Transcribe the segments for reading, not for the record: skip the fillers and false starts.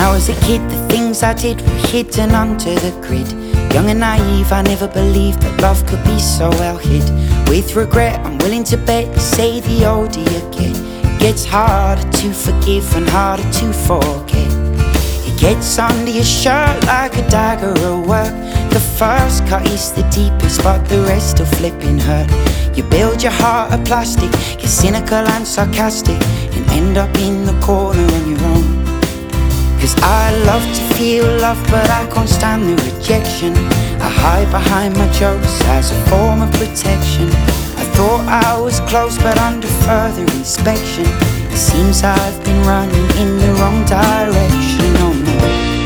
I was a kid, the things I did were hidden under the grid. Young and naive, I never believed that love could be so well hid. With regret, I'm willing to bet you say the older you get, it gets harder to forgive and harder to forget. It gets under your shirt like a dagger at work. The first cut is the deepest, but the rest still flipping hurt. You build your heart of plastic, get cynical and sarcastic, and end up in the corner on your own. Cause I love to feel love, but I can't stand the rejection. I hide behind my jokes as a form of protection. I thought I was close, but under further inspection, it seems I've been running in the wrong direction. Oh no.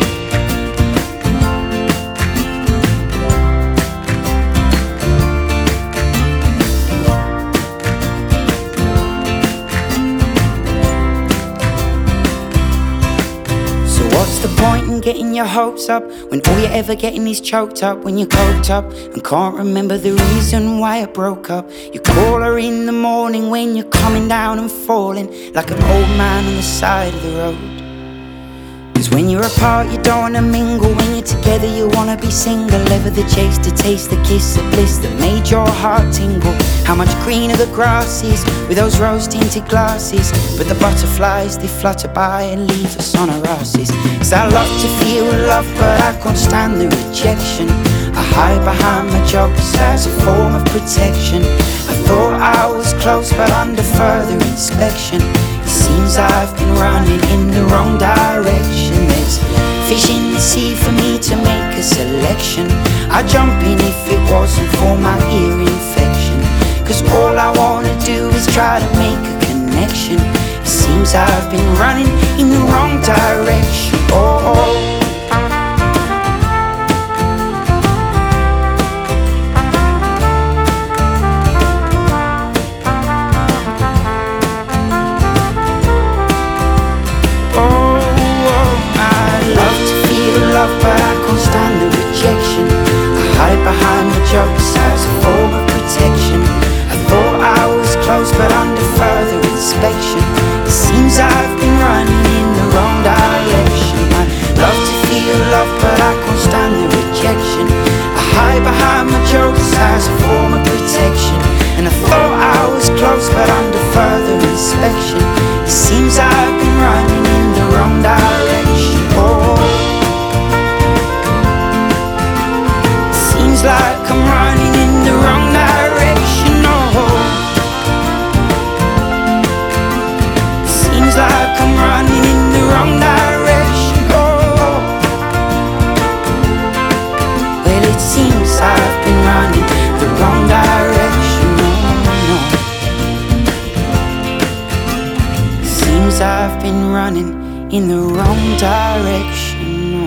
What's the point in getting your hopes up when all you're ever getting is choked up? When you're coked up and can't remember the reason why it broke up. You call her in the morning when you're coming down and falling like an old man on the side of the road. Cause when you're apart you don't wanna mingle, when you're together you wanna be single. Ever the chase to taste the kiss of bliss that made your heart tingle. How much greener the grass is with those rose-tinted glasses, but the butterflies they flutter by and leave us on our asses. Cause I love to feel love, but I can't stand the rejection. I hide behind my jokes as a form of protection. I thought I was close, but under further inspection, it seems I've been running in the wrong direction. There's fish in the sea for me to make a selection. I'd jump in if it wasn't for my ear infection. Cause all I wanna do is try to make a connection. It seems I've been running in the wrong direction. Oh. But I can't stand the rejection. I hide behind the jokes as a form of protection. I thought I was close, but under further inspection, it seems I've been running in the wrong direction. I love to feel love, but I can't stand the rejection. I hide behind my jokes as a form of protection. And I thought I was close, but under further inspection, it seems I've been running in the wrong direction. Oh. Like I'm running in the wrong direction, oh. Seems like I'm running in the wrong direction, oh. Well, it seems I've been running the wrong direction, oh no. Seems I've been running in the wrong direction, oh.